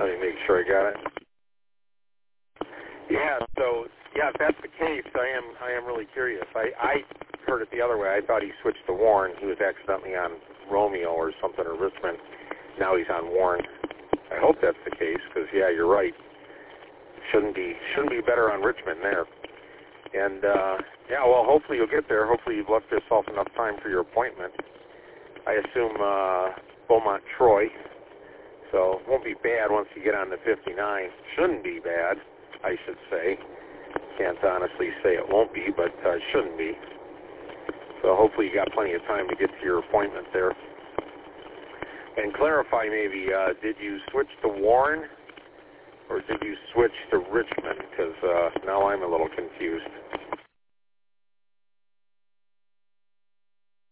Let me make sure I got it. Yeah, so, yeah, if that's the case, I am really curious. I heard it the other way. I thought he switched to Warren. He was accidentally on Romeo or something, or Richmond. Now he's on Warren. I hope that's the case, because, yeah, you're right. Shouldn't be better on Richmond there. And, yeah, well, hopefully you'll get there. Hopefully you've left yourself enough time for your appointment. I assume Beaumont Troy. So it won't be bad once you get on the 59. Shouldn't be bad, I should say. Can't honestly say it won't be, but it shouldn't be. So hopefully you got plenty of time to get to your appointment there. And clarify maybe, did you switch to Warren or did you switch to Richmond? Because now I'm a little confused.